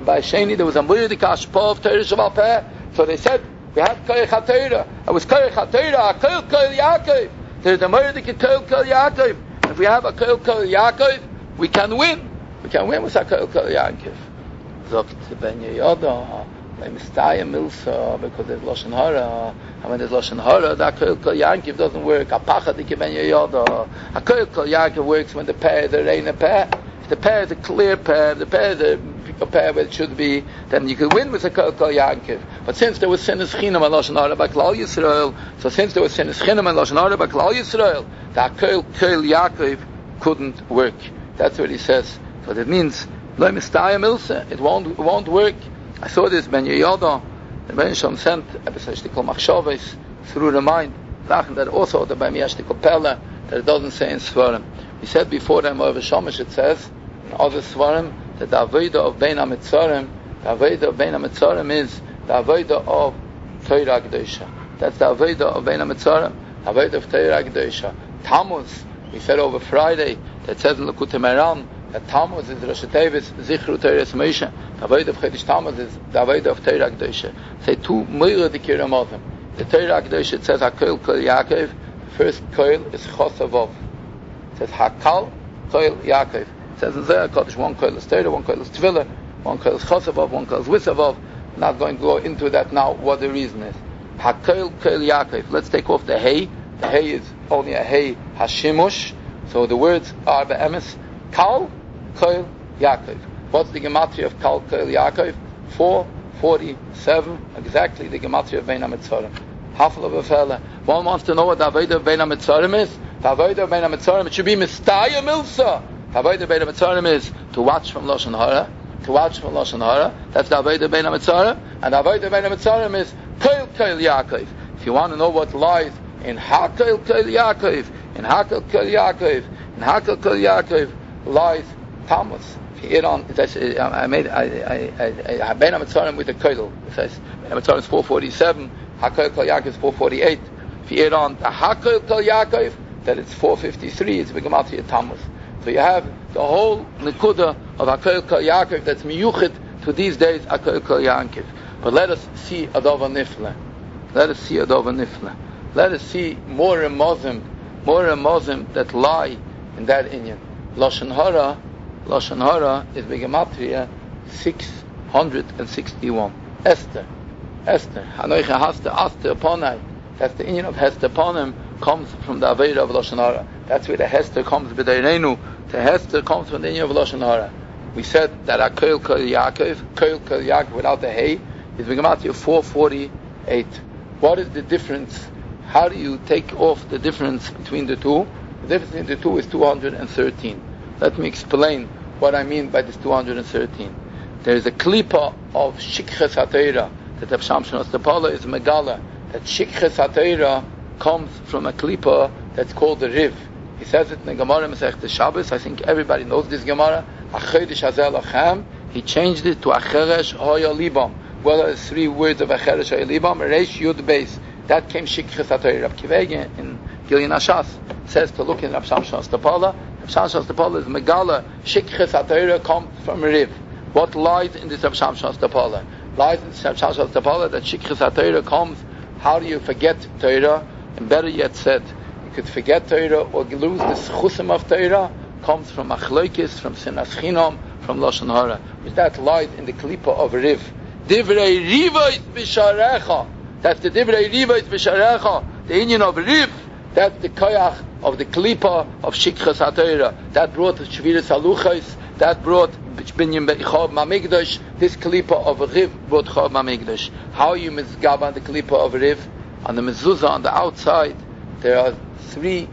By Sheni, there was a Moedik Ashpa of Torah Shabbat Peh. So they said, we have Koyach HaTorah. It was Koyach HaTorah, Koyach Koyach Yaakov. There's a Moedik Koyach Koyach Yaakov. If we have a Koyach Koyach Yaakov, we can win. We can win with a Koyach Koyach Yaakov. Zogt Ben Yehoda, they mistaya milsa, because there's Lashon Hara. And when there's Lashon Hara, that Koyach Koyach Yaakov doesn't work. A Pachadik Ben Yehoda. A Koyach Koyach Yaakov works when the pair is a reina pair. If the pair is a clear pair, the pair is a pair where it should be, then you could win with a Koyach Koyach Yaakov. But since there was Sinas Chinam and Lashon Hara by Klal Yisrael, so since there was Sinas Chinam and Lashon Hara by Klal Yisrael, that Koyach Koyach Yaakov couldn't work. That's what he says. So that means, Lo Mistaya Milsa, it won't, it won't work. I saw this, Ben Yehoda, the Ben Shem sent, Ebesashtikol Machshavos, through the mind, Sachen that also, the Ben Yashtikol Pella, that it doesn't say in Svarim. We said before them, over Shomish, it says, in other Svarim, that the Avodah of Bein HaMetzarim, the Avodah of Bein HaMetzarim is the Avodah of Torah Kedosha. That's the Avodah of Bein HaMetzarim, the Avodah of Torah Kedosha. Tammuz, we said over Friday, that says in Lekutei Moharan, that Tammuz is Rosh Tevis, Zichru Torah Moshe. The Avodah of Chedesh Tammuz is the Avodah of Torah Kedosha. Say two Meira Dikir Amodim. The Torah Kedosha, it says HaKoil Kol Yaakov. The first Koil is Chosavov. It says Hakal Koil Yaakov. It says in Zohar Kodesh, one Koil is Torah, one Koil is Tefillah, one Koil is Chosavov, one Koil is Wisavov. Not going to go into that now, what the reason is. Hakoil Koil Yaakov. Let's take off the Hey. The Hey is only a Hey Hashimush. So the words are the emes. Kal Koil Yaakov. What's the gematria of Kal Koil Yaakov? four forty-seven. Exactly the gematria of Bein HaMetzarim. Hafel of a fella. One wants to know what the Avodah of Bein HaMetzarim is. The Avodah of Bein HaMetzarim, it should be Mistaya Milsa. The Avodah of Bein HaMetzarim is to watch from Lashon Hara. To watch from Lashon Hara. That's the Avodah of Bein HaMetzarim. And the Avodah of Bein HaMetzarim is Koil Koil Yaakov. If you want to know what lies in HaKoil Koil Yaakov, in HaKoil Koil Yaakov, in HaKoil Koil Yaakov lies Tammuz. If you hit on, it says, I made, I, I, I, I, Bein HaMetzarim with the Koil. It says, Bein HaMetzarim is four forty-seven, HaKoil Koil Yaakov is four forty-eight. If you hit on the HaKoil Koil Yaakov, that it's four fifty-three, it's Begamatria Tammuz. So you have the whole Nekuda of HaKoil Koil Yaakov that's miyuchid to these days, HaKoil Koil Yaakov. But let us see Adova Nifla. Let us see Adova Nifla. Let us see more and Muslim, more and Muslim that lie in that Inyan. Lashon Hara, Lashon Hara is Begematria six hundred sixty-one. Esther, Esther, Hanoicha Hasta Aster Ponai. That's the Inyan of Hester Ponim, comes from the Aveda of Lashon Hara. That's where the Hester comes, B'dayrenu. The Hester comes from the Inyan of Lashon Hara. We said that HaKoil Koil Yaakov, Koil Koil Yaakov without the Hey, is Begematria four forty-eight. What is the difference? How do you take off the difference between the two? The difference between the two is two hundred thirteen. Let me explain what I mean by this two hundred thirteen. There is a klipa of Shikches HaTorah that Rav Shamshon Ostapala is Megala. That Shikches HaTorah comes from a klipa that's called the Riv. He says it in the Gemara Masechta Shabbos. I think everybody knows this Gemara. Achedesh Hazel Achem. He changed it to Acheresh Hoya Libam. Well, there's three words of Acheresh Hoya Libam. Reish Yud Beis. That came Shikches HaTorah. Rav Kivege in Gilyon Ashas says to look in Rav Shamshon Ostapala. Rav Shamshon Ostapala is Megala. Shikches HaTorah comes from Riv. What lies in this Rav Shamshon Ostapala? Lies in this Rav Shamshon Ostapala that Shikches HaTorah comes. How do you forget Torah? And better yet said, you could forget Torah or lose the Schusim of Torah. Comes from Achloikis, from Sinas Chinam, from Lashon Hara. Which that lies in the Klipa of Riv. Divrei Rivos B'Sharecha. That's the Divrei Rivos B'Sharecha. The Inyan of Riv. That's the Koyach of the Klipa of Shikches HaTorah. That brought Shviras Haluchos. That brought Binyan Be'Chav Mamigdash. This Klipa of Riv brought Chav Mamigdash. How are you mizgab on the Klipa of Riv? On the mezuzah on the outside, there are three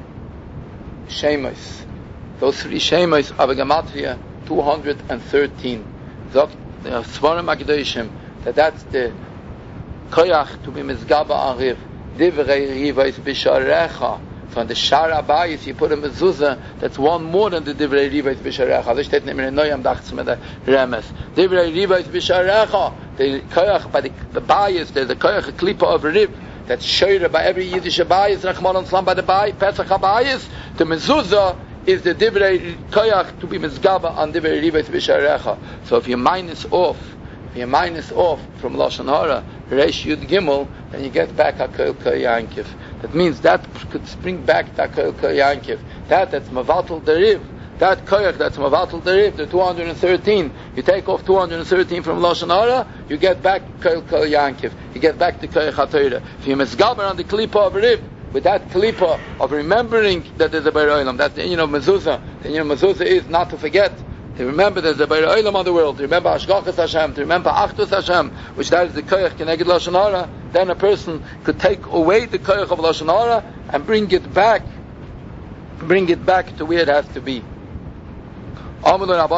shemos. Those three shemos are Gematria two hundred thirteen. Zok the Svarim Akdoshim that that's the koyach to be mizgaba on Riv. Divrei Rivos B'Sharecha. So on the Shar Abayis you put a mezuzah that's one more than the Divrei Rivos B'Sharecha. This steht in Noyam dachts mit der Remes. Divrei Rivos B'Sharecha. The koyach by the, the bayis, there's a koyach a klipa of Riv. That's shoyra by every Yiddish bayis, Rachman and Slam by the bay, Pesach Abayis. The mezuzah is the Divrei Koyach to be mizgaba on Divrei Rivos B'Sharecha. So if you minus off you minus off from Lashon Hara, Reish Yud Gimel, then you get back HaKol Kol Yankiv. That means that could bring back HaKol Kol Yankiv. That, that's Mavatal Deriv. That koyach, that's Mavatal Deriv, the two hundred thirteen. You take off two hundred thirteen from Lashon Hara, you get back Kol Kol Yankiv. You get back the koyach HaTorah. If you misgaber on the Klippa of Riv, with that Klippa of remembering that there's a Beir Olam, that's the Inyan of Mezuzah. The Inyan of Mezuzah is not to forget. To remember there's a Beir Olam on the world, to remember Hashgachas Hashem, to remember Achdus Hashem, which that is the koyach Keneged Lashon Hara, then a person could take away the koyach of Lashon Hara and bring it back, bring it back to where it has to be. They got up,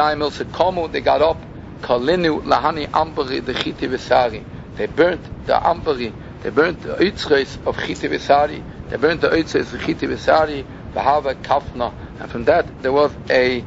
Kalinu Lahani Ambari the Chiti Vesari. They burnt the Ambari, they burnt the Eitzres of Chiti Vesari, they burnt the Eitzres of Chiti Vesari, Bahava Kafna, and from that there was a,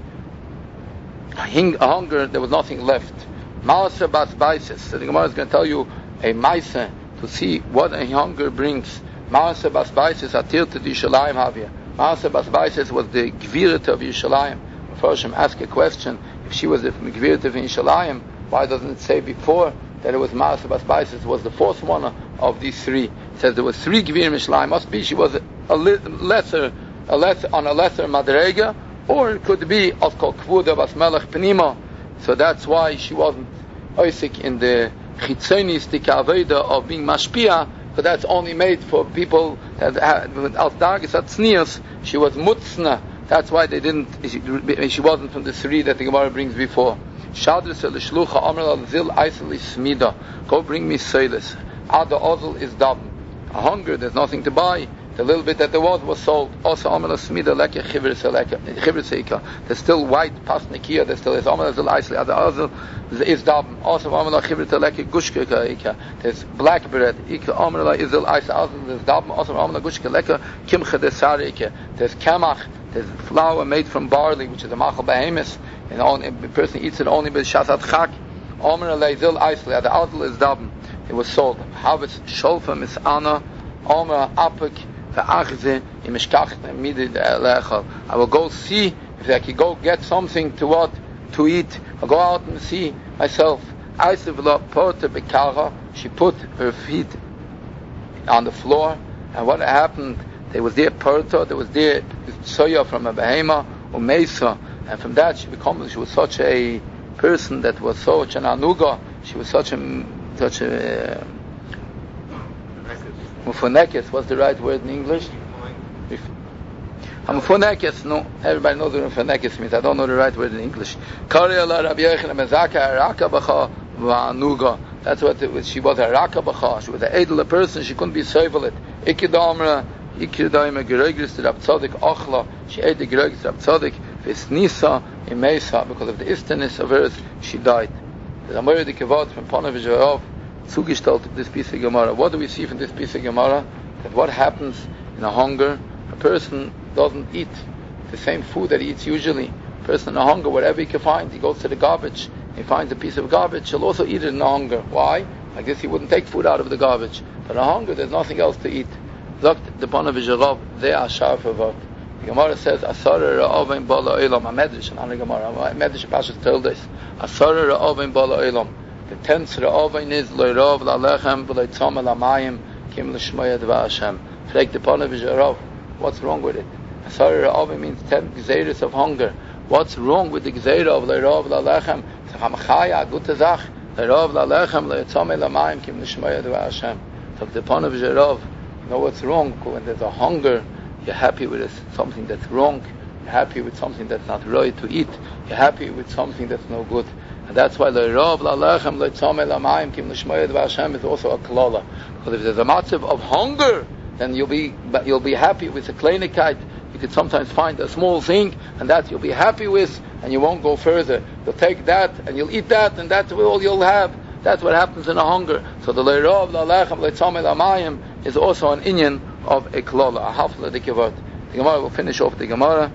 a hunger, there was nothing left. Maasa Bas Baisis, so the Gemara is going to tell you a Maisa to see what a hunger brings. Maasa Bas Baisis Atir to the Yishalayim Havia. Maasa Bas Baisis was the Gvirat of Yishalayim. Hashem ask a question, if she was the Gvirat of Yishalayim, why doesn't it say before that it was Maaseh Bas Baisis, was the fourth one of these three? It says there was three Gvirim Yishalayim. Must be she was a, a lesser, a lesser, on a lesser Madrega, or it could be of Kol Kvuda Bas Melech Penima. So that's why she wasn't Oisik in the Chitzonistik Aveda of being Mashpia, but that's only made for people that had, with Al Dargis Atznias, she was Mutzna. That's why they didn't, she, she wasn't from the three that the Gemara brings before. Shadris el-shlucha amr al-zil aisel smida. Go bring me seilis. Ada ozel is dabn. A hunger, there's nothing to buy. The little bit that there was was sold. Also amr al-smida leke chivris seika. There's still white pasnikia, there still is amr al-zil aisel. Ada ozel is dabn. Also amr al-chivris leke gushke ika. There's black bread. Ika amr al-zil aisel. There's dabn. Also amr al-gushke leke kimche desari ika. There's kamach. There's flour made from barley, which is a machal behemis, and only, the person eats it only with shasat chak. Omer leizil aisli, the altal is dabn. It was sold. Havis sholfa misana, omer apik ve'achze imishkach midi le'echal. I will go see if I can go get something to what to eat. I'll go out and see myself. Aisivla porta bekara. She put her feet on the floor, and what happened? There was there porta, there was there soya from a behema or mesa, and from that she became, she was such a person that was such an anuga, she was such a such a uh, mufonekes. What's the right word in English? Mufonekes. No, everybody knows what mufonekes means. I don't know the right word in English. That's what it was. She was a rakabacha. She was an edel person. She couldn't be soivelit. Ikidamra. Ikidayim geregris Rab Tzadik Achla. She ate the geregris Rab Tzadik Visnisa Imesa, because of the isterness of hers she died. The Amor the Kavod from Panav zugestellt this piece of Gemara. What do we see from this piece of Gemara? That what happens in a hunger, a person doesn't eat the same food that he eats usually. A person in a hunger, whatever he can find, he goes to the garbage, he finds a piece of garbage, he'll also eat it in a hunger. Why? Like this he wouldn't take food out of the garbage. But in a hunger there's nothing else to eat. Sagt the Panav V'Zharav, they are sharp about. The Gemara says, Asara Ra'avim Bala Eilam, a Medrash, and a Gemara, a Medrash Pashas told us, Asara Ra'avim Bala Eilam. The tenth Ra'avim is, Lo'irav La'lechem, V'Lo'tzam La'mayim, Kim L'Shmoyad V'Hashem. Frag the Panav V'Zharav, what's wrong with it? Asara Ra'avim means ten Gzeiris of hunger. What's wrong with the Gzeira of Lo'irav La'lechem? It's a Chamachaya, a Gute Zach. Lo'irav La'lechem, Lo'tzam La'mayim, Kim L'Shmoyad V'Hashem. So the Panav V'Zharav, you know what's wrong? When there's a hunger, you're happy with something that's wrong, you're happy with something that's not right to eat, you're happy with something that's no good. And that's why Le'irav La'lechem Le'tzomei La'mayim Kim L'Shmoyed V'Hashem is also a klala. Because if there's a matzav of hunger, then you'll be you'll be happy with a kleinigkeit. You could sometimes find a small thing, and that you'll be happy with, and you won't go further. You'll take that, and you'll eat that, and that's all you'll have. That's what happens in a hunger. So the Le'irav La'lechem Le'tzomei La'mayim is also an inyan of a klola, a hafla de kevod. The Gemara will finish off the Gemara.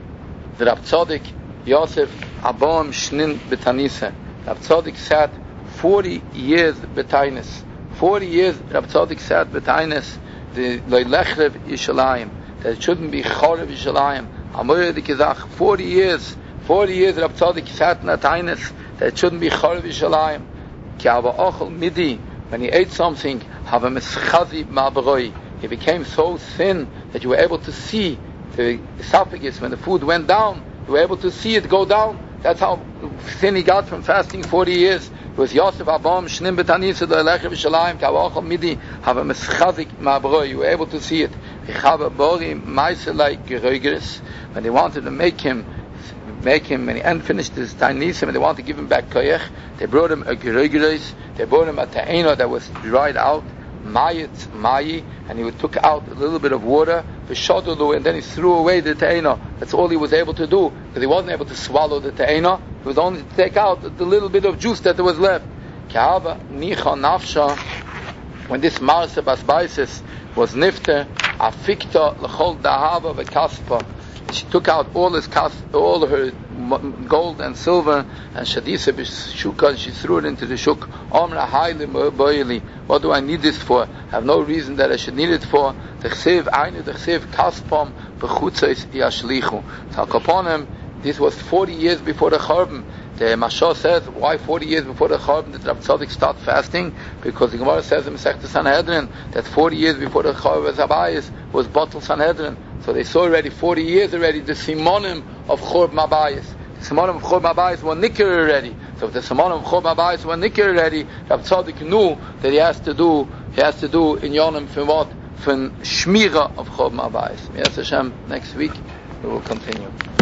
The Rab Tzadik Yosef Abom Shnin Betanisa. Rab Tzadik sat forty years betainis. Forty years Rab Tzadik sat betainis. The Leilechrev Yishalayim. That it shouldn't be Chorev Yishalayim. Amoyer de Kizach. Forty years. Forty years Rab Tzadik sat in betainis. That it shouldn't be Chorev Yishalayim. Ki ava ochel midi, when he ate something, have a mischazi ma'baroi. He became so thin that you were able to see the esophagus. When the food went down, you were able to see it go down. That's how thin he got from fasting forty years. It was Yosef Abam Shnim Betanisa the Elechem Shalayim Kavachal Midi have a mischazik ma'broi. You were able to see it. When they wanted to make him, make him, when he and finished his Tainisim, and they wanted to give him back koyach, they brought him a gerogeres. They brought him a ta'ena that was dried out, mayit mayi, and he took out a little bit of water, v'shodolu, and then he threw away the ta'ena. That's all he was able to do, because he wasn't able to swallow the ta'ena. He was only to take out the little bit of juice that there was left. Ka'ava nicha nafsha, when this marsa basbaisis was nifter, afikta l'chol dahava v'kaspa. She took out all his kas, all her gold and silver, and shadisa b'shuka, and she threw it into the shuk. Omra hayli boili. What do I need this for? I have no reason that I should need it for. T'chsev aynu t'chsev kaspam b'chutzos yashlichu. Talkaponim. This was forty years before the Churban. The Mashal says, why forty years before the Churban did Rav Tzadok start fasting? Because the Gemara says in Masechta Sanhedrin that forty years before the Churban Abayis was Batal Sanhedrin. So they saw already forty years already the Simonim of Churban Abayis. The Simonim of Churban Abayis were Nikir already. So if the Simonim of Churban Abayis were Nikir already, Rav Tzadok knew that he has to do he has to do in Yonim from what? From Shmira of Churban Abayis. Yes Hashem, next week we will continue.